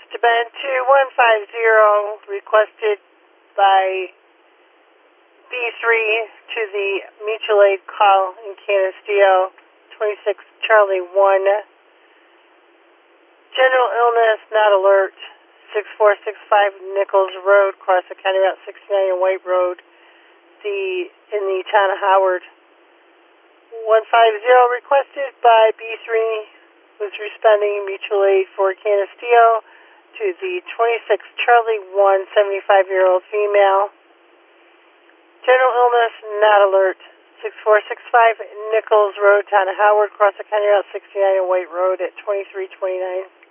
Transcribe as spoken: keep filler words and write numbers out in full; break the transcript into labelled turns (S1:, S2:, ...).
S1: to Ben two one five zero, requested by B three to the mutual aid call in Canisteo, twenty-six Charlie one. General illness, not alert, six four six five Nichols Road, across the County Route sixty-nine and White Road, the in the town of Howard. one five zero requested by B three, was responding mutual aid for Canisteo to the twenty-six Charlie one, seventy-five-year-old female. General illness, not alert, six four six five Nichols Road, town of Howard, across the County Route sixty-nine and White Road at twenty-three twenty-nine.